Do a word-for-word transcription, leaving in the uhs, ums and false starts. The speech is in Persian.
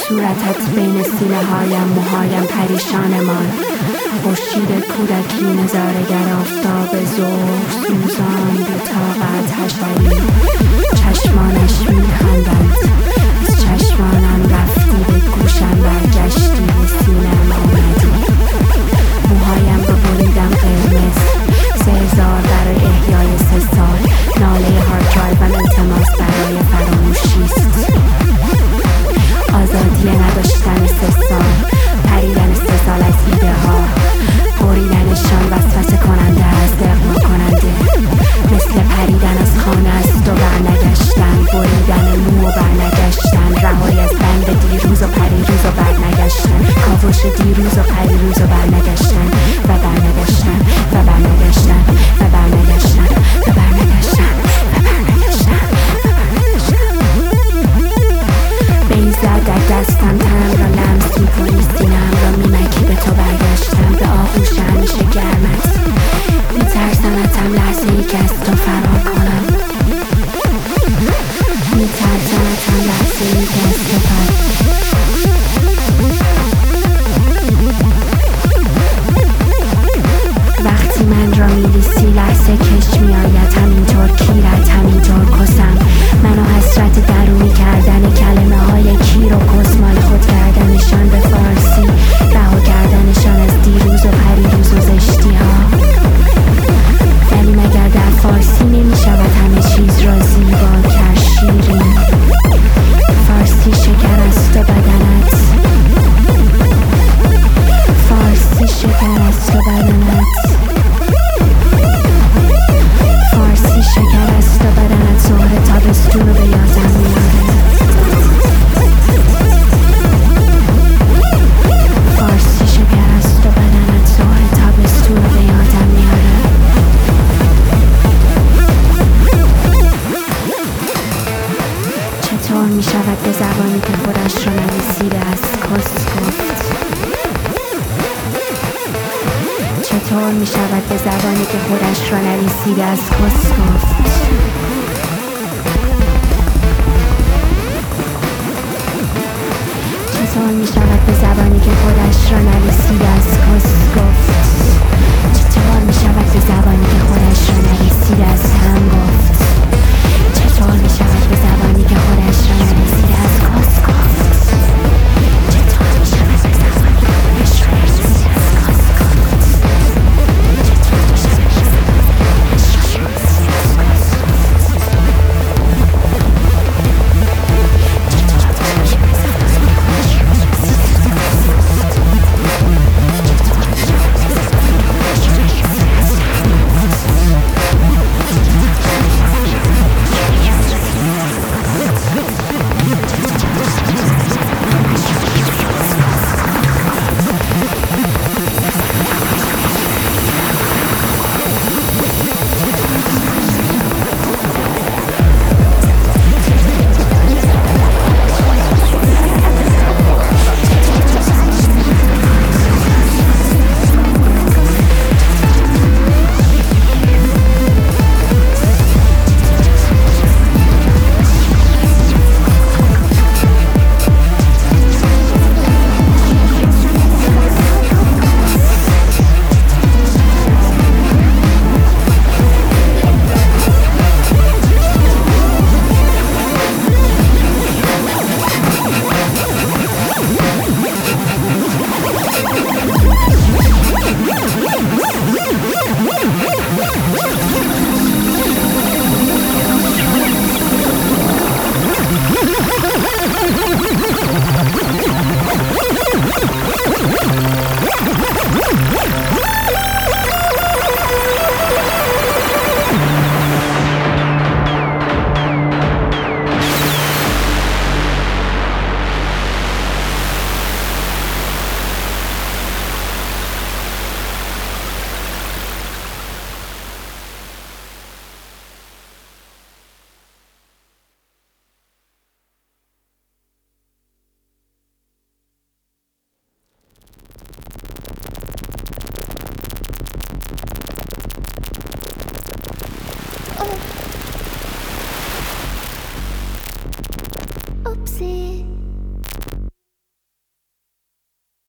صورتت بین سینه هایم، موهایم پریشان مان، خورشید کودکی نظاره‌گر آفتاب ظهر، سوزان بی طاقت حشری، چشمانش می‌خندند، از چشمانم رفتی، به گوشم برگشتی، به سینه‌ام آمدی. موهایم رو بریدم قرمز، سه هزار برای احیای سه سال، ناله هارد درایوم التماس برای فراموشیست. آزادی نداشتن سه سال، پریدن سه سال از ایده ها، بریدنشان وسوسه کننده است، اغوا کننده، مثل پریدن از خانه است و برنگشتن، بریدن مو و برنگشتن، رهایی از بند دیروز و پریروز و برنگشتن، کاوش دیروز و پریروز و برنگشتن و برنگشتن و برنگشتن و برنگشتن و برنگشتن و برنگشتن. بیزد در دستم، تنم را لمس می‌کنی، سینه‌ام را می‌مکی، به تو برگشتم، به آغوش همیشه گرمت. می‌ترسم ازم لحظه‌ای که از تو فرار کنم، می‌ترسم ازم لحظه‌ای که از تو فرار وقتی من را می‌لیسی لحظه کش می‌آید، همینطور کیرت، همینطور کسم، منو حسرت درونی کردن کلمه های کیر و کس، مال خود کردنشان به فارسی، رها کردنشان از دیروز و پریروز و زشتی ها. ولی مگر در فارسی نمی شود همه چیز را زیبا کرد، شیرین؟ فارسی شکر است و بدنت، فارسی شکر است و بدنت، فارسی شکر است و بدنت، ظهر تابستون رو به یادم میاره، فارسی شکر است و بدنت، ظهر تابستون رو به یادم میاره. چطور می شود به زبانی که خودش را نویسیده از کس گفت؟ چطور می شود به زبانی که خودش را نویسیده از کس گفت؟ چطور می شود به زبانی که خودش را نویسیده از کس گفت؟